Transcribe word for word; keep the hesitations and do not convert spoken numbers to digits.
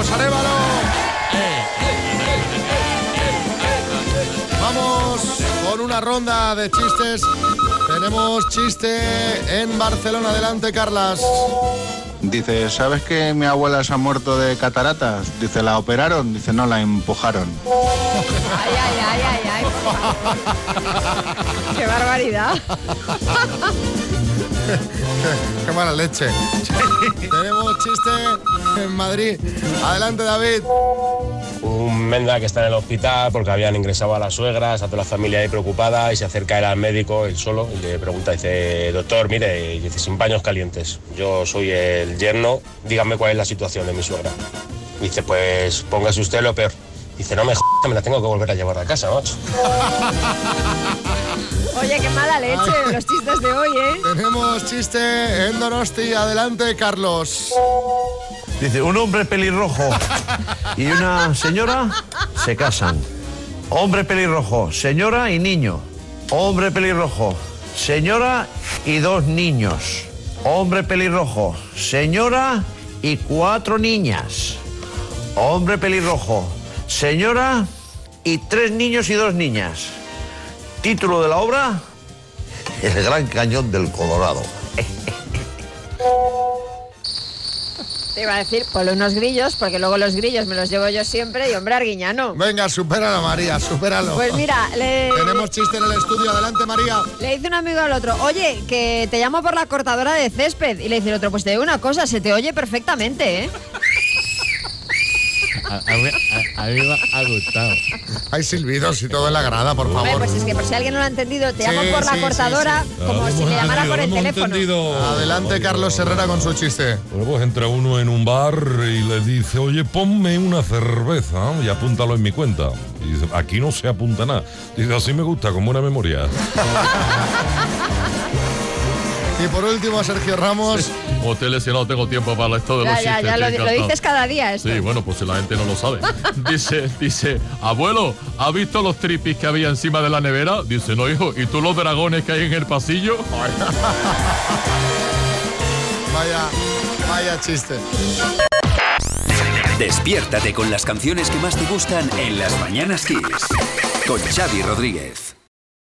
Vamos, Arévalo. Vamos con una ronda de chistes. Tenemos chiste en Barcelona. Adelante, Carlas. Dice, ¿sabes que mi abuela se ha muerto de cataratas? Dice, ¿la operaron? Dice, no, la empujaron. Ay, ay, ay, ay, ay. Qué barbaridad. qué, qué mala leche. Tenemos chiste en Madrid. Adelante, David. Un menda que está en el hospital porque habían ingresado a la suegra, está toda la familia ahí preocupada y se acerca él al médico, él solo, y le pregunta, dice, doctor, mire, y dice, sin paños calientes, yo soy el yerno, dígame cuál es la situación de mi suegra. Dice, pues póngase usted lo peor. Dice, no me jodas, me la tengo que volver a llevar a casa, macho. Oye, qué mala leche los chistes de hoy, ¿eh? Tenemos chiste en Donosti. Adelante, Carlos. Dice, un hombre pelirrojo y una señora se casan. Hombre pelirrojo, señora y niño. Hombre pelirrojo, señora y dos niños. Hombre pelirrojo, señora y cuatro niñas. Hombre pelirrojo, señora y tres niños y dos niñas. Título de la obra, El Gran Cañón del Colorado. Te iba a decir, ponle unos grillos, porque luego los grillos me los llevo yo siempre, y hombre, Arguiñano. Venga, supéralo, María, supéralo. Pues mira, le... Tenemos chiste en el estudio. Adelante, María. Le dice un amigo al otro, oye, que te llamo por la cortadora de césped. Y le dice el otro, pues te digo una cosa, se te oye perfectamente, ¿eh? A, a, mí, a, a mí me ha gustado. Hay silbidos y todo en la grada, por favor. Hombre, pues es que por si alguien no lo ha entendido, te Sí, llamo por la sí, cortadora, sí, sí. como Ah, si hemos le llamara entendido, por el hemos teléfono. entendido. Adelante, Carlos Herrera, con su chiste. Bueno, pues entra uno en un bar y le dice, oye, ponme una cerveza y apúntalo en mi cuenta. Y dice, aquí no se apunta nada. Dice, así me gusta, con buena memoria. Y por último, Sergio Ramos. Sí. Hoteles, si no tengo tiempo para esto de Ya, los ya, chistes. ya, lo, estoy lo encantado. dices cada día esto. Sí, bueno, pues si la gente no lo sabe. Dice, dice, abuelo, ¿has visto los tripis que había encima de la nevera? Dice, no, hijo, ¿y tú los dragones que hay en el pasillo? Vaya, vaya chiste. Despiértate con las canciones que más te gustan en Las Mañanas Kiss. Con Xavi Rodríguez.